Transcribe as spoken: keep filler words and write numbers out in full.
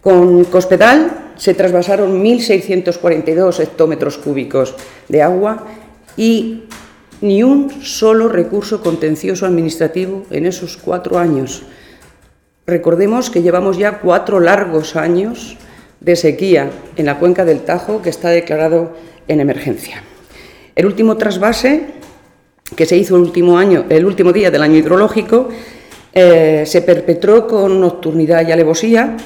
Con Cospedal se trasvasaron mil seiscientos cuarenta y dos hectómetros cúbicos de agua y ni un solo recurso contencioso administrativo en esos cuatro años. Recordemos que llevamos ya cuatro largos años de sequía en la cuenca del Tajo, que está declarado en emergencia. El último trasvase, que se hizo el último, año, el último día del año hidrológico, eh, se perpetró con nocturnidad y alevosía,